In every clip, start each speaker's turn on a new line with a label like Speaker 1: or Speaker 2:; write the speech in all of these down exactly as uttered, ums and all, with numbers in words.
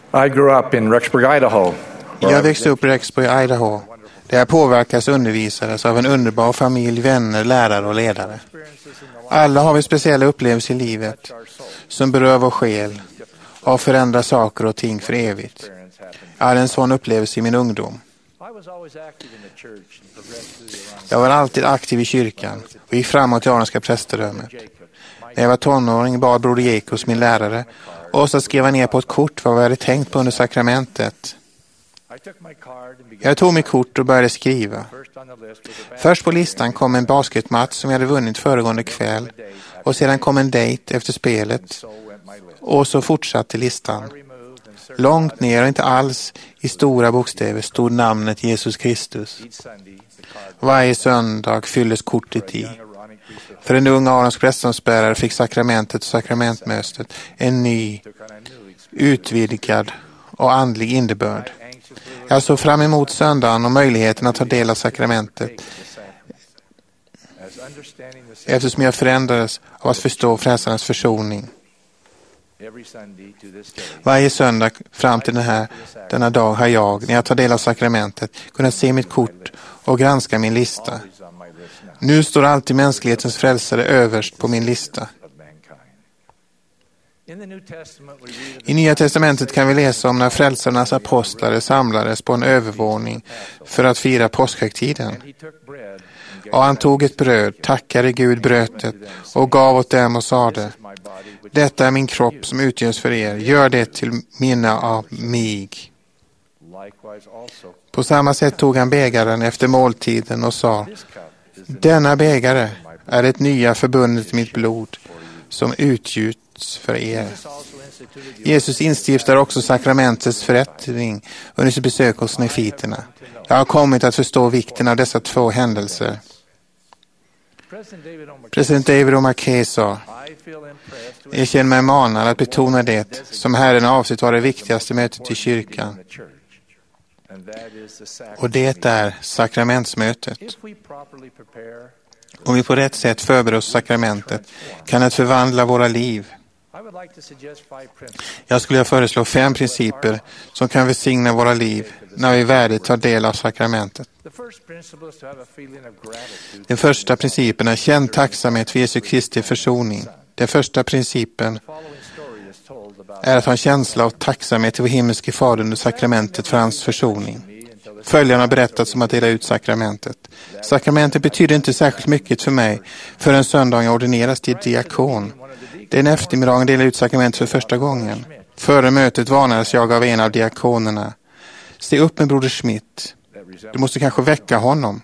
Speaker 1: I grew up in Rexburg, Idaho.
Speaker 2: Jag växte upp i Rexburg, Idaho. Där jag påverkas och undervisades av en underbar familj, vänner, lärare och ledare. Alla har vi speciella upplevelser i livet som berör vår själ och förändrar saker och ting för evigt. Jag hade en sån upplevelse i min ungdom. Jag var alltid aktiv i kyrkan och gick framåt i Aronska prästerdömet. När jag var tonåring bad broder Jekos, min lärare, och så skrev jag ner på ett kort vad jag hade tänkt på under sakramentet. Jag tog mitt kort och började skriva. Först på listan kom en basketmatch som jag hade vunnit föregående kväll, och sedan kom en dejt efter spelet, och så fortsatte listan. Långt ner och inte alls i stora bokstäver stod namnet Jesus Kristus. Varje söndag fylldes kortet i. För en ung Aronsk prästdomsbärare fick sakramentet och sakramentmöstet en ny, utvidgad och andlig innebörd. Jag såg fram emot söndagen och möjligheten att ta del av sakramentet, eftersom jag förändrades av att förstå frälsarens försoning. Varje söndag fram till den här, denna dag har jag, när jag tar del av sakramentet, kunnat se mitt kort och granska min lista. Nu står alltid mänsklighetens frälsare överst på min lista. I Nya testamentet kan vi läsa om när frälsarnas apostlar samlades på en övervåning för att fira påskhögtiden. Och han tog ett bröd, tackade Gud, bröt det och gav åt dem och sade: detta är min kropp som utgörs för er, gör det till minne av mig. På samma sätt tog han bägaren efter måltiden och sa: denna bägare är ett nya förbundet mitt blod som utgjuts för er. Jesus instiftar också sakramentets förrättning under sitt besök hos nefiterna. Jag har kommit att förstå vikten av dessa två händelser. President David O. McKay sa: jag känner mig manad att betona det som Herren avsett vara det viktigaste mötet i kyrkan. Och det är sakramentsmötet. Om vi på rätt sätt förbereder oss sakramentet kan det förvandla våra liv. Jag skulle föreslå fem principer som kan välsigna våra liv när vi värdigt tar del av sakramentet. Den första principen är känn tacksamhet för Jesu Kristi försoning. Den första principen är att ha en känsla av tacksamhet till vår himmelske Fader under sakramentet för hans försoning. Följande har berättat om att dela ut sakramentet. Sakramentet betyder inte särskilt mycket för mig för en söndag jag ordineras till diakon. Den eftermiddagen delade ut sakramentet för första gången. Före mötet varnades jag av en av diakonerna: se upp med broder Schmidt. Du måste kanske väcka honom.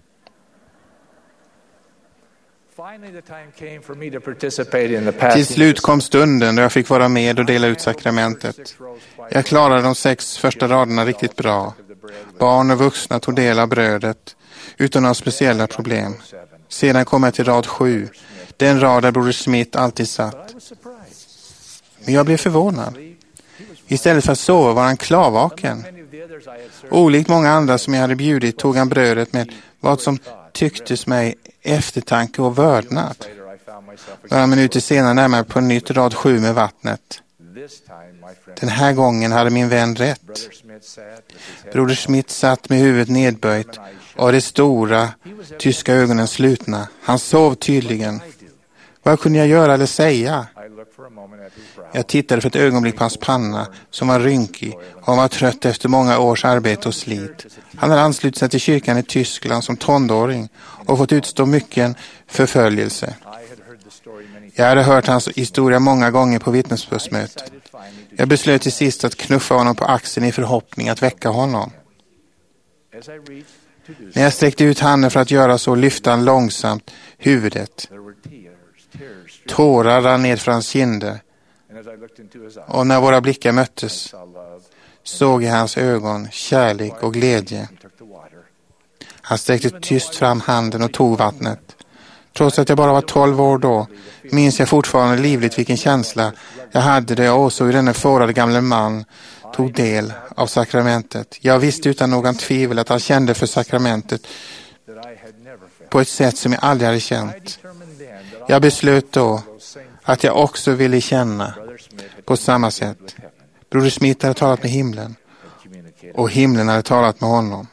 Speaker 2: Till slut kom stunden då jag fick vara med och dela ut sakramentet. Jag klarade de sex första raderna riktigt bra. Barn och vuxna tog del av brödet utan några speciella problem. Sedan kom jag till rad sju, den rad där broder Smith alltid satt. Men jag blev förvånad. Istället för att sova var han klarvaken. Olikt många andra som jag hade bjudit tog han brödet med vad som tycktes mig eftertanke och vördnad. Några minuter senare närmare på nytt rad sju med vattnet. Den här gången hade min vän rätt. Broder Schmidt satt med huvudet nedböjt och de stora tyska ögonen slutna. Han sov tydligen. Vad kunde jag göra eller säga? Jag tittade för ett ögonblick på hans panna som var rynkig och han var trött efter många års arbete och slit. Han hade anslutit sig till kyrkan i Tyskland som tonåring och fått utstå mycket förföljelse. Jag hade hört hans historia många gånger på vittnesbördsmötet. Jag beslöt till sist att knuffa honom på axeln i förhoppning att väcka honom. När jag sträckte ut handen för att göra så lyfte han långsamt huvudet. Tårar rann ned från hans kinder. Och när våra blickar möttes såg jag hans ögon kärlek och glädje. Han sträckte tyst fram handen och tog vattnet. Trots att jag bara var tolv år då minns jag fortfarande livligt vilken känsla jag hade då jag åsåg hur denne fårade gamle man tog del av sakramentet. Jag visste utan någon tvivel att han kände för sakramentet på ett sätt som jag aldrig hade känt. Jag beslöt då att jag också ville känna på samma sätt. Broder Smith hade talat med himlen och himlen hade talat med honom.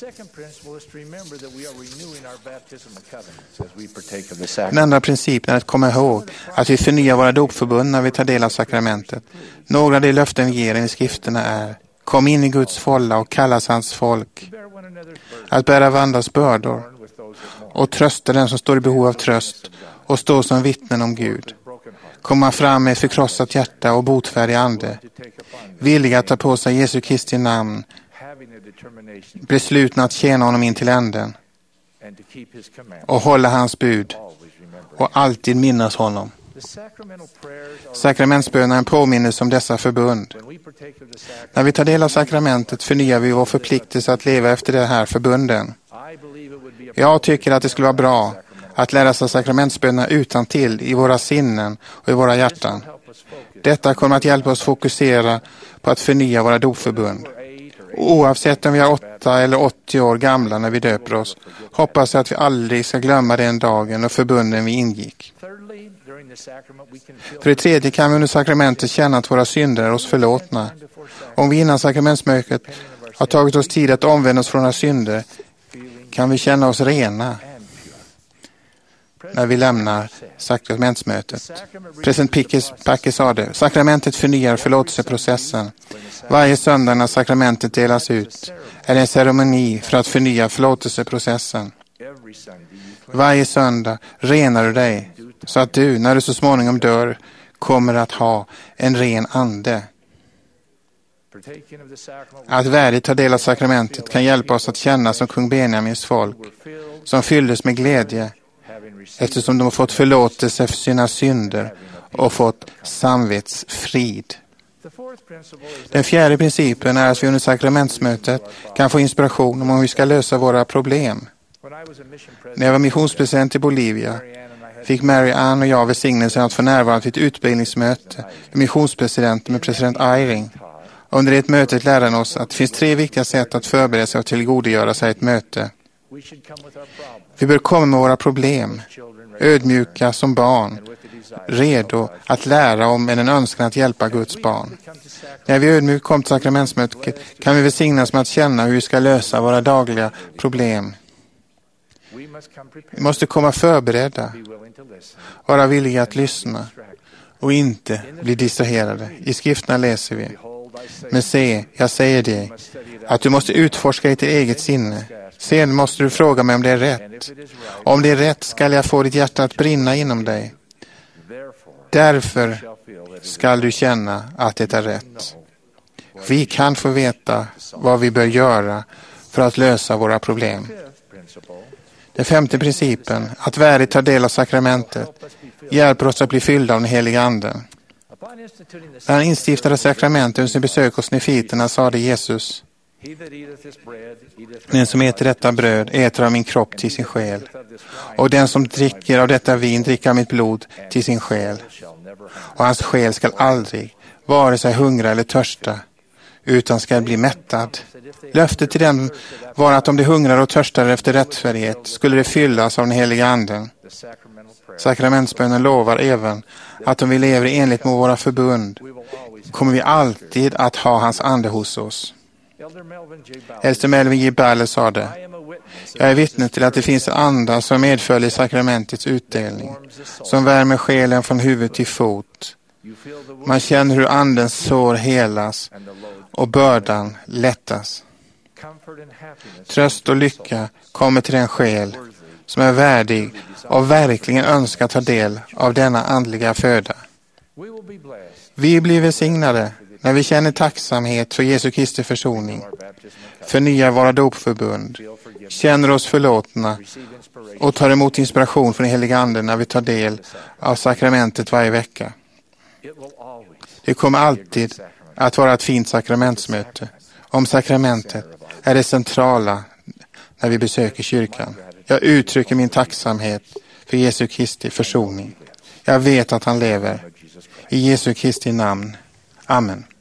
Speaker 2: Den andra principen är att komma ihåg att vi förnyar våra dopförbund när vi tar del av sakramentet. Några av de löften vi ger i skrifterna är: kom in i Guds fålla och kallas hans folk. Att bära varandras bördor och trösta den som står i behov av tröst och stå som vittnen om Gud. Komma fram med förkrossat hjärta och botfärdig ande. Villiga att ta på sig Jesu Kristi namn. Beslutna att tjäna honom in till änden. Och hålla hans bud. Och alltid minnas honom. Sakramentsbönen är en påminnelse om dessa förbund. När vi tar del av sakramentet förnyar vi vår förpliktelse att leva efter de här förbunden. Jag tycker att det skulle vara bra att lära sig sakramentsbönerna utan till i våra sinnen och i våra hjärtan. Detta kommer att hjälpa oss fokusera på att förnya våra dopförbund. Oavsett om vi är åtta eller åttio år gamla när vi döper oss, hoppas jag att vi aldrig ska glömma den dagen och förbunden vi ingick. För det tredje kan vi under sakramentet känna att våra synder är oss förlåtna. Om vi innan sakramentsmötet har tagit oss tid att omvända oss från våra synder, kan vi känna oss rena när vi lämnar sakramentsmötet. President Packe sa det: sakramentet förnyar förlåtelseprocessen. Varje söndag när sakramentet delas ut är det en ceremoni för att förnya förlåtelseprocessen. Varje söndag renar du dig så att du, när du så småningom dör, kommer att ha en ren ande. Att värdigt ta del av sakramentet kan hjälpa oss att känna som kung Benjamins folk, som fylldes med glädje eftersom de har fått förlåtelse för sina synder och fått samvetsfrid. Den fjärde principen är att vi under sakramentsmötet kan få inspiration om hur vi ska lösa våra problem. När jag var missionspresident i Bolivia fick Mary Ann och jag välsignelsen att få närvara vid ett utbildningsmöte med missionspresidenten med president Eyring. Under det mötet lärde han oss att det finns tre viktiga sätt att förbereda sig och tillgodogöra sig ett möte. Vi bör komma med våra problem, ödmjuka som barn, redo att lära om en önskan att hjälpa Guds barn. När vi ödmjukt kom till sakramentsmötet kan vi välsignas med att känna hur vi ska lösa våra dagliga problem. Vi måste komma förberedda, vara villiga att lyssna och inte bli distraherade. I skrifterna läser vi: men se, jag säger dig att du måste utforska i ditt eget sinne. Sen måste du fråga mig om det är rätt. Om det är rätt skall jag få ditt hjärta att brinna inom dig. Därför skall du känna att det är rätt. Vi kan få veta vad vi bör göra för att lösa våra problem. Den femte principen, att värdigt ta del av sakramentet, hjälper oss att bli fyllda av den heliga anden. När han instiftade sakramentet under sin besök hos nefiterna sade Jesus: den som äter detta bröd äter av min kropp till sin själ, och den som dricker av detta vin dricker av mitt blod till sin själ. Och hans själ skall aldrig vare sig hungra eller törsta, utan skall bli mättad. Löftet till dem var att om de hungrar och törstar efter rättfärdighet skulle det fyllas av den heliga anden. Sakramentsbönen lovar även att om vi lever i enlighet med våra förbund kommer vi alltid att ha hans ande hos oss. Äldste Melvin J. Baller sa det: jag är vittne till att det finns andar som medföljer sakramentets utdelning, som värmer själen från huvud till fot. Man känner hur andens sår helas och bördan lättas. Tröst och lycka kommer till den själ som är värdig och verkligen önskar ta del av denna andliga föda. Vi blir välsignade när vi känner tacksamhet för Jesu Kristi försoning, förnyar våra dopförbund, känner oss förlåtna och tar emot inspiration från den heliga anden när vi tar del av sakramentet varje vecka. Det kommer alltid att vara ett fint sakramentsmöte. Om sakramentet är det centrala när vi besöker kyrkan. Jag uttrycker min tacksamhet för Jesu Kristi försoning. Jag vet att han lever. I Jesu Kristi namn. Amen.